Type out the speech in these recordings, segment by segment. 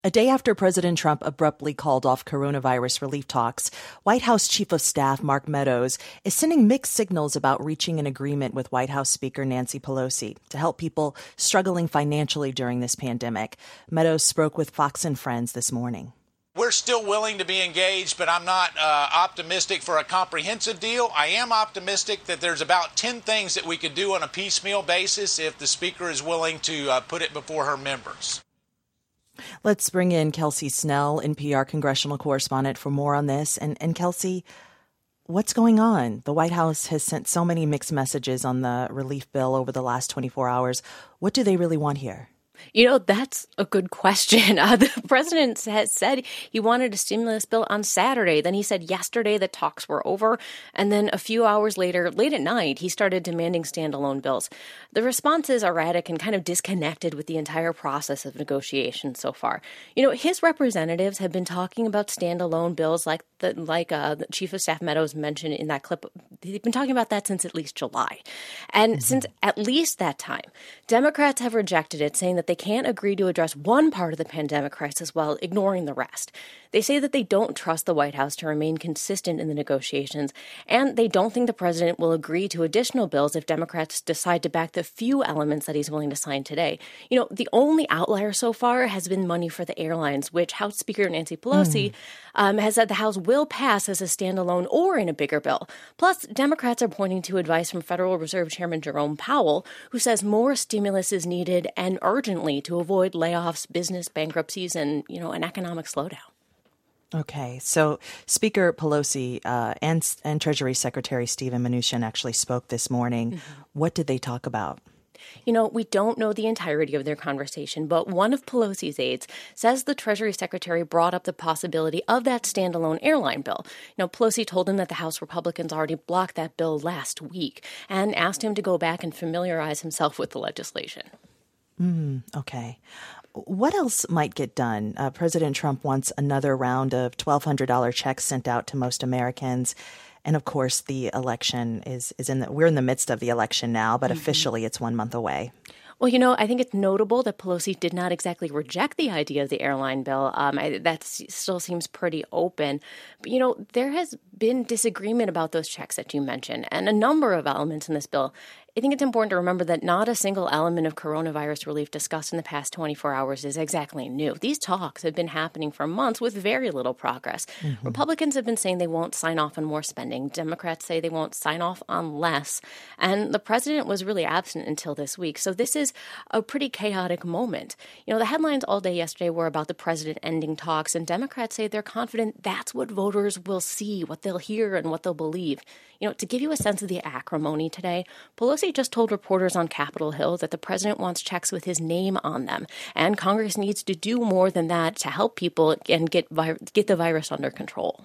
A day after President Trump abruptly called off coronavirus relief talks, White House Chief of Staff Mark Meadows is sending mixed signals about reaching an agreement with White House Speaker Nancy Pelosi to help people struggling financially during this pandemic. Meadows spoke with Fox and Friends this morning. We're still willing to be engaged, but I'm not optimistic for a comprehensive deal. I am optimistic that there's about 10 things that we could do on a piecemeal basis if the Speaker is willing to put it before her members. Let's bring in Kelsey Snell, NPR congressional correspondent, for more on this. And Kelsey, what's going on? The White House has sent so many mixed messages on the relief bill over the last 24 hours. What do they really want here? You know, that's a good question. The president has said he wanted a stimulus bill on Saturday. Then he said yesterday that talks were over. And then a few hours later, late at night, he started demanding standalone bills. The response is erratic and kind of disconnected with the entire process of negotiation so far. You know, his representatives have been talking about standalone bills like the Chief of Staff Meadows mentioned in that clip. They've been talking about that since at least July. And since at least that time, Democrats have rejected it, saying that they can't agree to address one part of the pandemic crisis while ignoring the rest. They say that they don't trust the White House to remain consistent in the negotiations, and they don't think the president will agree to additional bills if Democrats decide to back the few elements that he's willing to sign today. You know, the only outlier so far has been money for the airlines, which House Speaker Nancy Pelosi has said the House will pass as a standalone or in a bigger bill. Plus, Democrats are pointing to advice from Federal Reserve Chairman Jerome Powell, who says more stimulus is needed and urgently to avoid layoffs, business bankruptcies, and, an economic slowdown. Okay, so Speaker Pelosi and Treasury Secretary Steven Mnuchin actually spoke this morning. What did they talk about? You know, we don't know the entirety of their conversation, but one of Pelosi's aides says the Treasury Secretary brought up the possibility of that standalone airline bill. You know, Pelosi told him that the House Republicans already blocked that bill last week and asked him to go back and familiarize himself with the legislation. Okay. What else might get done? President Trump wants another round of $1,200 checks sent out to most Americans. And of course, the election we're in the midst of the election now, but officially it's 1 month away. Well, you know, I think it's notable that Pelosi did not exactly reject the idea of the airline bill. That still seems pretty open. But, you know, there has been disagreement about those checks that you mentioned and a number of elements in this bill. I think it's important to remember that not a single element of coronavirus relief discussed in the past 24 hours is exactly new. These talks have been happening for months with very little progress. Republicans have been saying they won't sign off on more spending. Democrats say they won't sign off on less. And the president was really absent until this week. So this is a pretty chaotic moment. You know, the headlines all day yesterday were about the president ending talks, and Democrats say they're confident that's what voters will see, what they'll hear, and what they'll believe. You know, to give you a sense of the acrimony today, Pelosi just told reporters on Capitol Hill that the president wants checks with his name on them, and Congress needs to do more than that to help people and get the virus under control.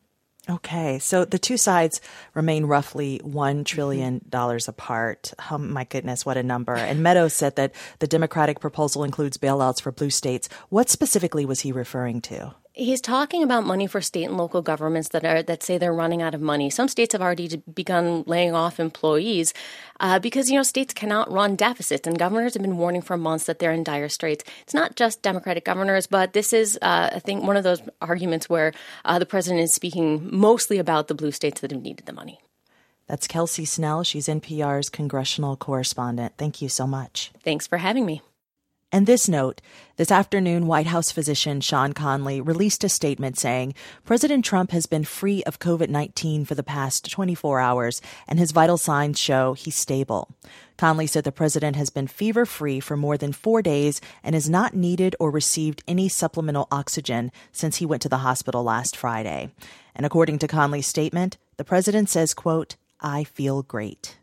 Okay, so the two sides remain roughly $1 trillion apart. Oh, my goodness, what a number. And Meadows said that the Democratic proposal includes bailouts for blue states. What specifically was he referring to? He's talking about money for state and local governments that say they're running out of money. Some states have already begun laying off employees because, you know, states cannot run deficits, and governors have been warning for months that they're in dire straits. It's not just Democratic governors, but this is, I think, one of those arguments where the president is speaking mostly about the blue states that have needed the money. That's Kelsey Snell. She's NPR's congressional correspondent. Thank you so much. Thanks for having me. And this note, this afternoon, White House physician Sean Conley released a statement saying President Trump has been free of COVID-19 for the past 24 hours, and his vital signs show he's stable. Conley said the president has been fever-free for more than 4 days and has not needed or received any supplemental oxygen since he went to the hospital last Friday. And according to Conley's statement, the president says, quote, "I feel great."